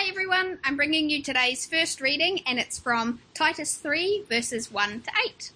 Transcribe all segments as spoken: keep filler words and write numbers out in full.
everyone, I'm bringing you today's first reading, and it's from Titus three, verses one to eight.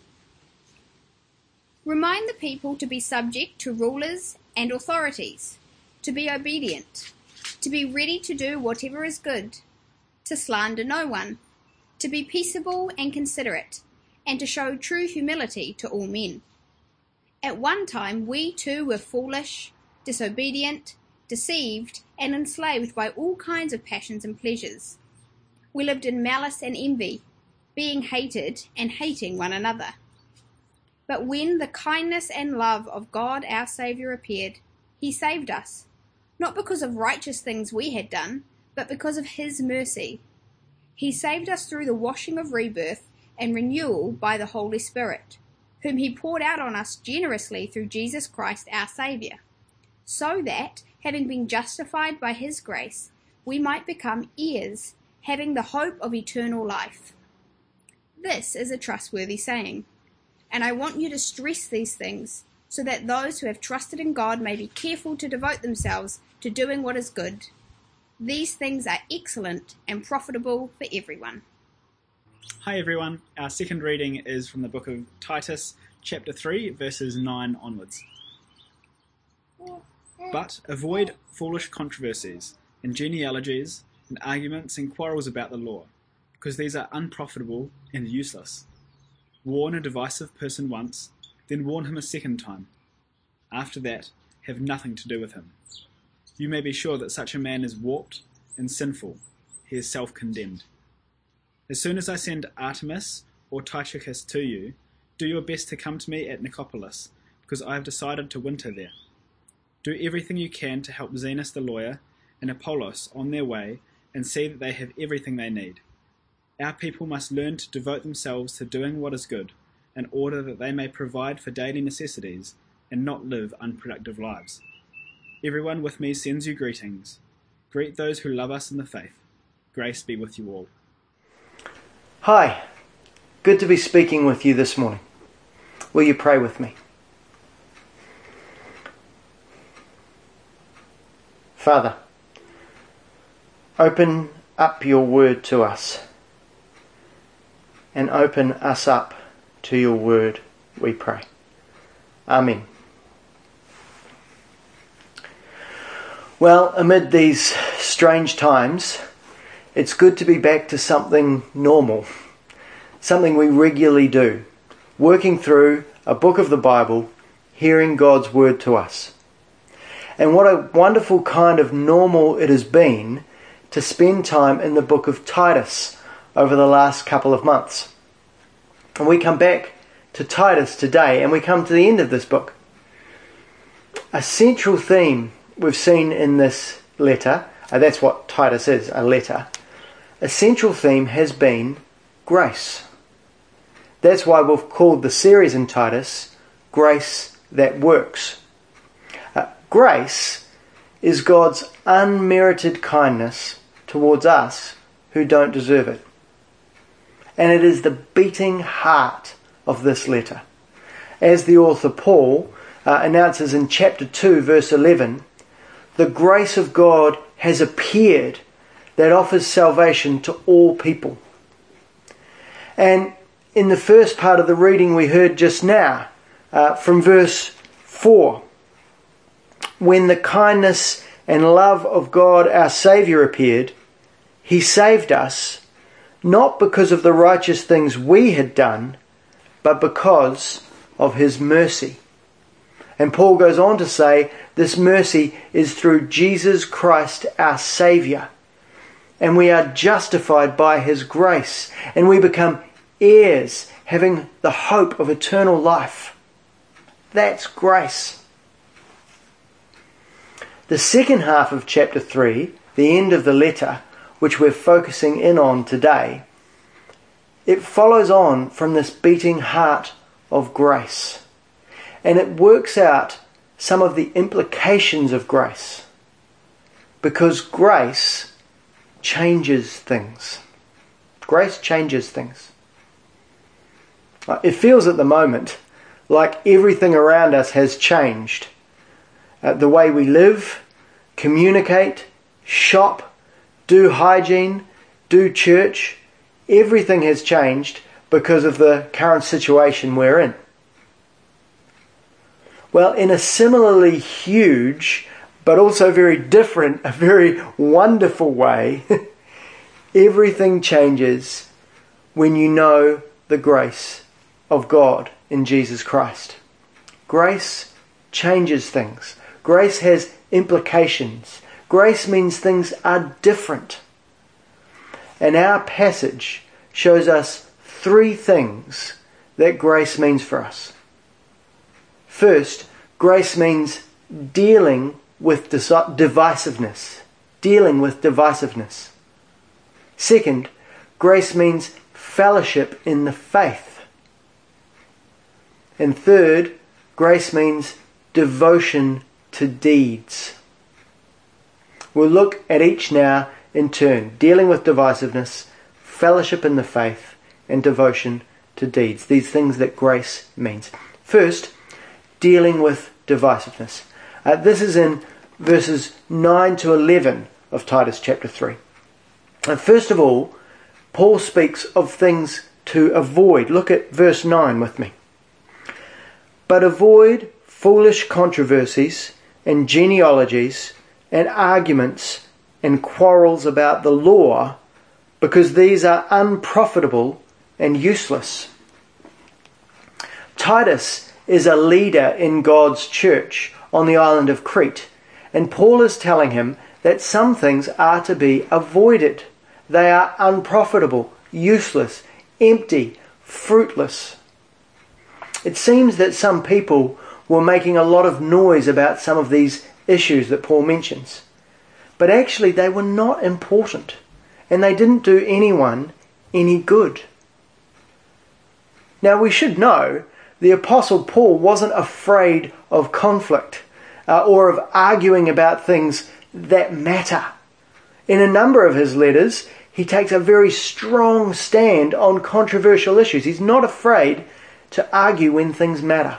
Remind the people to be subject to rulers and authorities, to be obedient, to be ready to do whatever is good, to slander no one, to be peaceable and considerate, and to show true humility to all men. At one time we too were foolish, disobedient, deceived, and enslaved by all kinds of passions and pleasures. We lived in malice and envy, being hated and hating one another. But when the kindness and love of God our Saviour appeared, he saved us, not because of righteous things we had done, but because of his mercy. He saved us through the washing of rebirth and renewal by the Holy Spirit, whom he poured out on us generously through Jesus Christ our Saviour, so that, having been justified by his grace, we might become heirs, having the hope of eternal life. This is a trustworthy saying, and I want you to stress these things, so that those who have trusted in God may be careful to devote themselves to doing what is good. These things are excellent and profitable for everyone. Hi everyone, our second reading is from the book of Titus, chapter three, verses nine onwards. But avoid foolish controversies, and genealogies, and arguments and quarrels about the law, because these are unprofitable and useless. Warn a divisive person once, then warn him a second time. After that, have nothing to do with him. You may be sure that such a man is warped and sinful. He is self-condemned. As soon as I send Artemis or Tychicus to you, do your best to come to me at Nicopolis, because I have decided to winter there. Do everything you can to help Zenas the lawyer and Apollos on their way, and see that they have everything they need. Our people must learn to devote themselves to doing what is good, in order that they may provide for daily necessities and not live unproductive lives. Everyone with me sends you greetings. Greet those who love us in the faith. Grace be with you all. Hi, good to be speaking with you this morning. Will you pray with me? Father, open up your word to us, and open us up to your word, we pray. Amen. Well, amid these strange times, it's good to be back to something normal, something we regularly do, working through a book of the Bible, hearing God's word to us. And what a wonderful kind of normal it has been to spend time in the book of Titus over the last couple of months. And we come back to Titus today, and we come to the end of this book. A central theme we've seen in this letter, uh, that's what Titus is, a letter. A central theme has been grace. That's why we've called the series in Titus, Grace That Works. Uh, grace is God's unmerited kindness towards us who don't deserve it. And it is the beating heart of this letter. As the author Paul uh, announces in chapter two, verse eleven, the grace of God has appeared that offers salvation to all people. And in the first part of the reading we heard just now, uh, from verse four, when the kindness and love of God our Saviour appeared, he saved us, not because of the righteous things we had done, but because of his mercy. And Paul goes on to say, this mercy is through Jesus Christ our Saviour. And we are justified by his grace. And we become heirs, having the hope of eternal life. That's grace. The second half of chapter three, the end of the letter, which we're focusing in on today, it follows on from this beating heart of grace. And it works out some of the implications of grace. Because grace changes things. Grace changes things. It feels at the moment like everything around us has changed. Uh, the way we live, communicate, shop, do hygiene, do church. Everything has changed because of the current situation we're in. Well, in a similarly huge, but also very different, a very wonderful way, everything changes when you know the grace of God in Jesus Christ. Grace changes things. Grace has implications. Grace means things are different. And our passage shows us three things that grace means for us. First, grace means dealing with divisiveness. Dealing with divisiveness. Second, grace means fellowship in the faith. And third, grace means devotion to deeds. We'll look at each now in turn. Dealing with divisiveness, fellowship in the faith, and devotion to deeds. These things that grace means. First, dealing with divisiveness. Uh, this is in verses nine to eleven of Titus chapter three. And first of all, Paul speaks of things to avoid. Look at verse nine with me. But avoid foolish controversies and genealogies and arguments and quarrels about the law, because these are unprofitable and useless. Titus is a leader in God's church on the island of Crete, and Paul is telling him that some things are to be avoided. They are unprofitable, useless, empty, fruitless. It seems that some people were making a lot of noise about some of these issues that Paul mentions, but actually they were not important, and they didn't do anyone any good. Now we should know the Apostle Paul wasn't afraid of conflict uh, or of arguing about things that matter. In a number of his letters, he takes a very strong stand on controversial issues. He's not afraid to argue when things matter.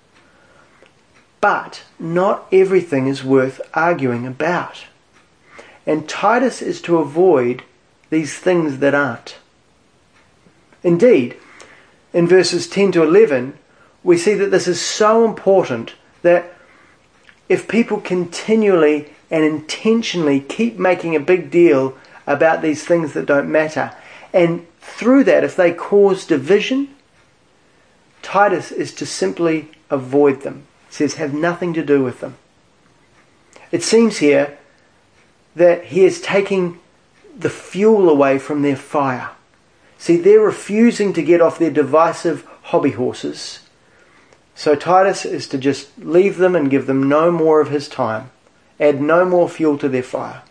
But not everything is worth arguing about. And Titus is to avoid these things that aren't. Indeed, in verses ten to eleven, we see that this is so important that if people continually and intentionally keep making a big deal about these things that don't matter, and through that, if they cause division, Titus is to simply avoid them. It says, have nothing to do with them. It seems here that he is taking the fuel away from their fire. See, they're refusing to get off their divisive hobby horses. So Titus is to just leave them and give them no more of his time. Add no more fuel to their fire.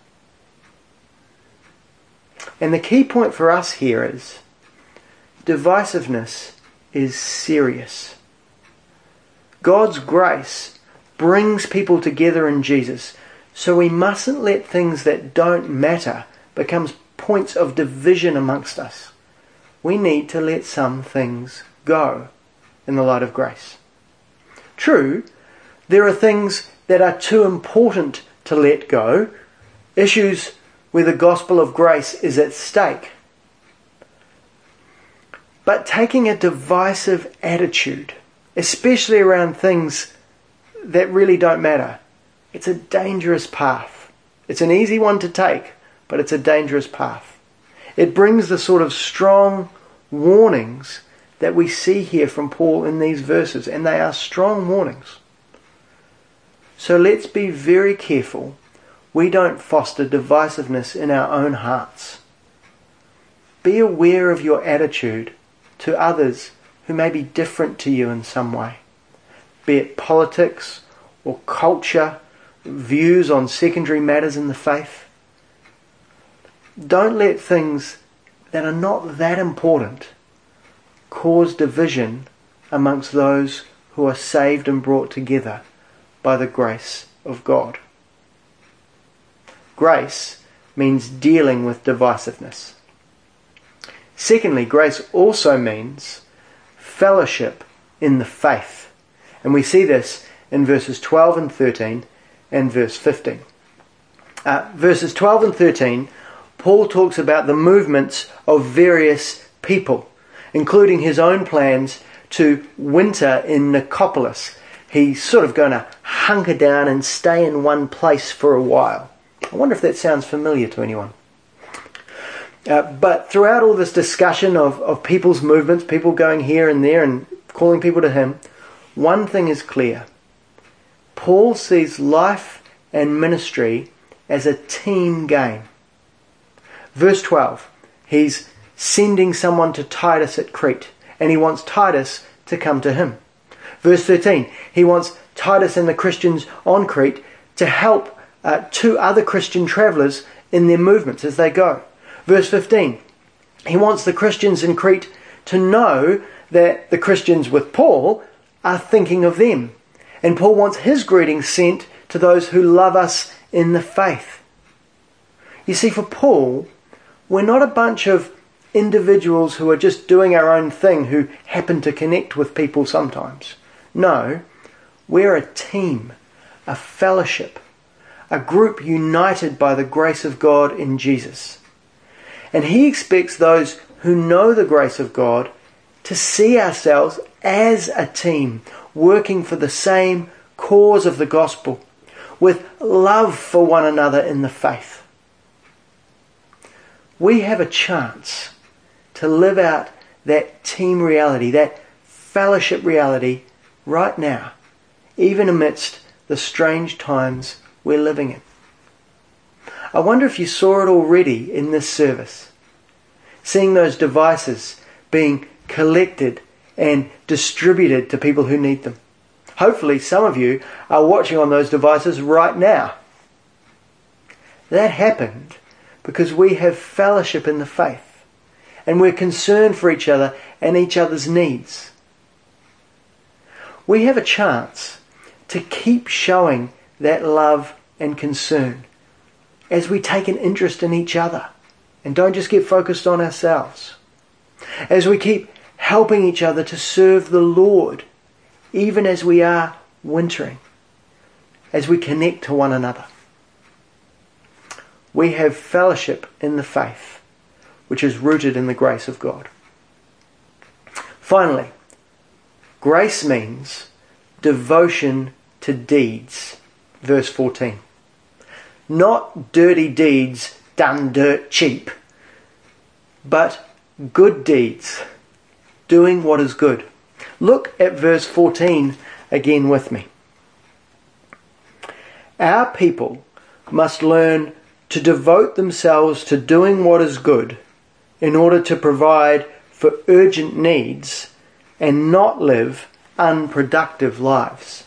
And the key point for us here is divisiveness is serious. God's grace brings people together in Jesus, so we mustn't let things that don't matter become points of division amongst us. We need to let some things go in the light of grace. True, there are things that are too important to let go, issues where the gospel of grace is at stake. But taking a divisive attitude, especially around things that really don't matter, it's a dangerous path. It's an easy one to take, but it's a dangerous path. It brings the sort of strong warnings that we see here from Paul in these verses, and they are strong warnings. So let's be very careful we don't foster divisiveness in our own hearts. Be aware of your attitude to others who may be different to you in some way, be it politics or culture, views on secondary matters in the faith. Don't let things that are not that important cause division amongst those who are saved and brought together by the grace of God. Grace means dealing with divisiveness. Secondly, grace also means fellowship in the faith. And we see this in verses twelve and thirteen and verse fifteen. Uh, verses twelve and thirteen, Paul talks about the movements of various people, including his own plans to winter in Nicopolis. He's sort of going to hunker down and stay in one place for a while. I wonder if that sounds familiar to anyone. Uh, but throughout all this discussion of, of people's movements, people going here and there and calling people to him, one thing is clear. Paul sees life and ministry as a team game. Verse twelve, he's sending someone to Titus at Crete, and he wants Titus to come to him. Verse thirteen, he wants Titus and the Christians on Crete to help uh, two other Christian travellers in their movements as they go. Verse fifteen, he wants the Christians in Crete to know that the Christians with Paul are thinking of them. And Paul wants his greetings sent to those who love us in the faith. You see, for Paul, we're not a bunch of individuals who are just doing our own thing who happen to connect with people sometimes. No, we're a team, a fellowship, a group united by the grace of God in Jesus. And he expects those who know the grace of God to see ourselves as a team, working for the same cause of the gospel, with love for one another in the faith. We have a chance to live out that team reality, that fellowship reality right now, even amidst the strange times we're living in. I wonder if you saw it already in this service, seeing those devices being collected and distributed to people who need them. Hopefully some of you are watching on those devices right now. That happened because we have fellowship in the faith, and we're concerned for each other and each other's needs. We have a chance to keep showing that love and concern as we take an interest in each other and don't just get focused on ourselves. As we keep helping each other to serve the Lord, even as we are wintering, as we connect to one another. We have fellowship in the faith, which is rooted in the grace of God. Finally, grace means devotion to deeds. Verse fourteen. Not dirty deeds done dirt cheap, but good deeds, doing what is good. Look at verse fourteen again with me. Our people must learn to devote themselves to doing what is good in order to provide for urgent needs and not live unproductive lives.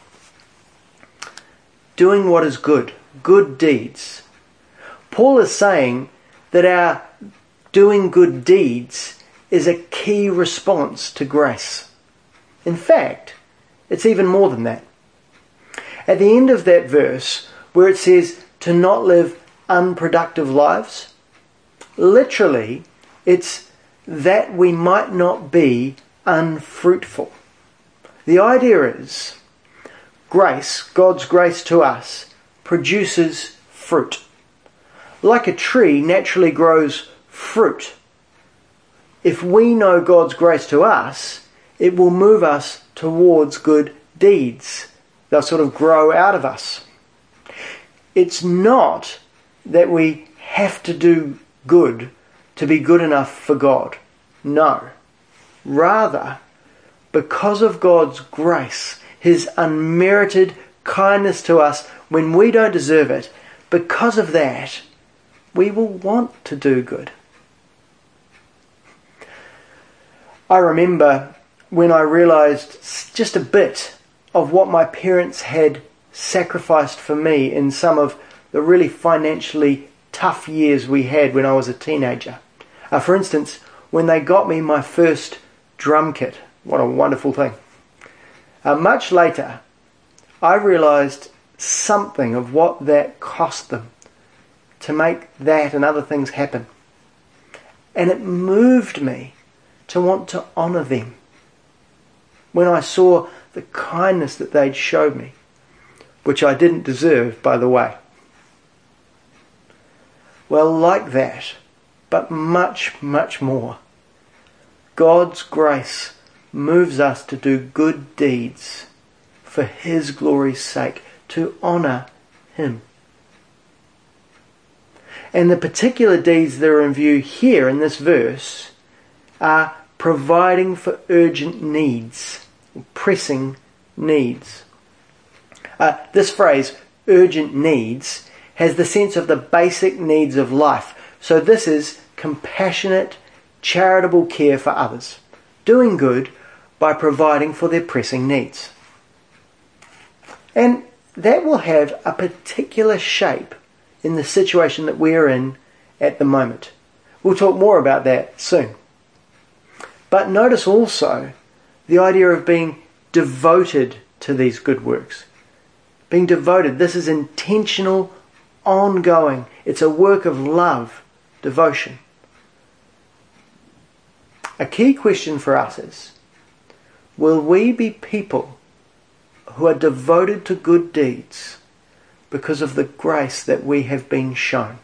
Doing what is good, good deeds. Paul is saying that our doing good deeds is a key response to grace. In fact, it's even more than that. At the end of that verse, where it says to not live unproductive lives, literally, it's that we might not be unfruitful. The idea is, grace, God's grace to us, produces fruit. Like a tree naturally grows fruit. If we know God's grace to us, it will move us towards good deeds. They'll sort of grow out of us. It's not that we have to do good to be good enough for God. No. Rather, because of God's grace, His unmerited kindness to us when we don't deserve it, because of that, we will want to do good. I remember when I realised just a bit of what my parents had sacrificed for me in some of the really financially tough years we had when I was a teenager. Uh, for instance, when they got me my first drum kit. What a wonderful thing. Uh, much later, I realised something of what that cost them to make that and other things happen. And it moved me to want to honour them when I saw the kindness that they'd showed me, which I didn't deserve, by the way. Well, like that, but much, much more. God's grace moves us to do good deeds for His glory's sake, to honour Him. And the particular deeds that are in view here in this verse are providing for urgent needs, pressing needs. Uh, this phrase, urgent needs, has the sense of the basic needs of life. So this is compassionate, charitable care for others, doing good by providing for their pressing needs. And that will have a particular shape in the situation that we're in at the moment. We'll talk more about that soon. But notice also the idea of being devoted to these good works. Being devoted, this is intentional, ongoing. It's a work of love, devotion. A key question for us is, will we be people who are devoted to good deeds because of the grace that we have been shown?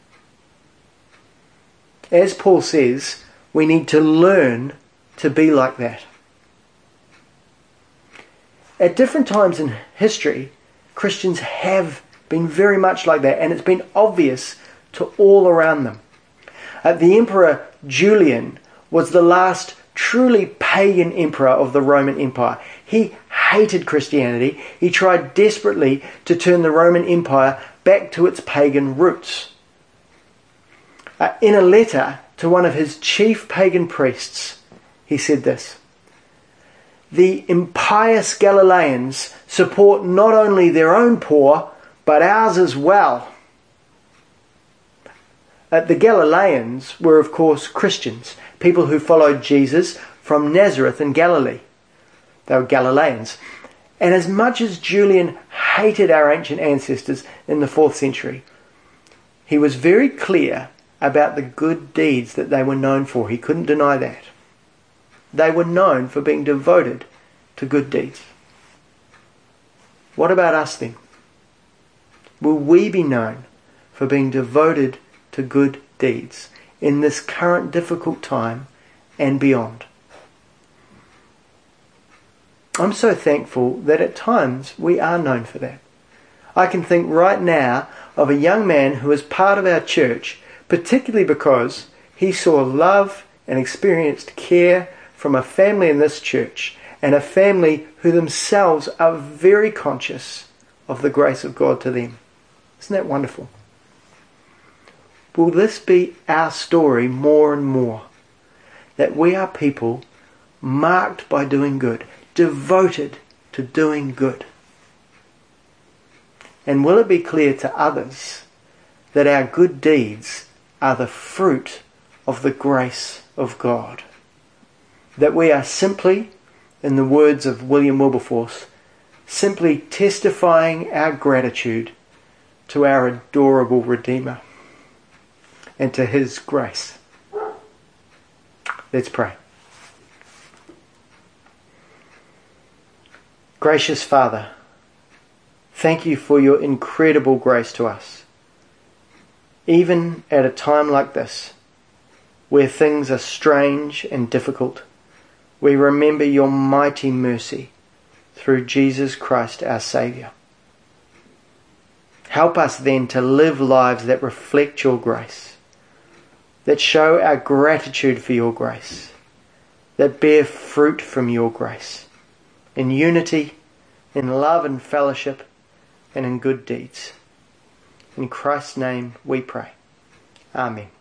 As Paul says, we need to learn to be like that. At different times in history, Christians have been very much like that, and it's been obvious to all around them. Uh, the Emperor Julian was the last truly pagan emperor of the Roman Empire. He hated Christianity. He tried desperately to turn the Roman Empire back to its pagan roots. Uh, in a letter to one of his chief pagan priests, he said this: "The impious Galileans support not only their own poor, but ours as well." Uh, the Galileans were, of course, Christians, people who followed Jesus from Nazareth in Galilee. They were Galileans. And as much as Julian hated our ancient ancestors in the fourth century, he was very clear about the good deeds that they were known for. He couldn't deny that. They were known for being devoted to good deeds. What about us then? Will we be known for being devoted to good deeds in this current difficult time and beyond? I'm so thankful that at times we are known for that. I can think right now of a young man who was part of our church, particularly because he saw love and experienced care from a family in this church, and a family who themselves are very conscious of the grace of God to them. Isn't that wonderful? Will this be our story more and more? That we are people marked by doing good, devoted to doing good. And will it be clear to others that our good deeds are the fruit of the grace of God? That we are simply, in the words of William Wilberforce, simply testifying our gratitude to our adorable Redeemer and to His grace. Let's pray. Gracious Father, thank you for your incredible grace to us. Even at a time like this, where things are strange and difficult, we remember your mighty mercy through Jesus Christ our Saviour. Help us then to live lives that reflect your grace, that show our gratitude for your grace, that bear fruit from your grace, in unity, in love and fellowship, and in good deeds. In Christ's name we pray. Amen.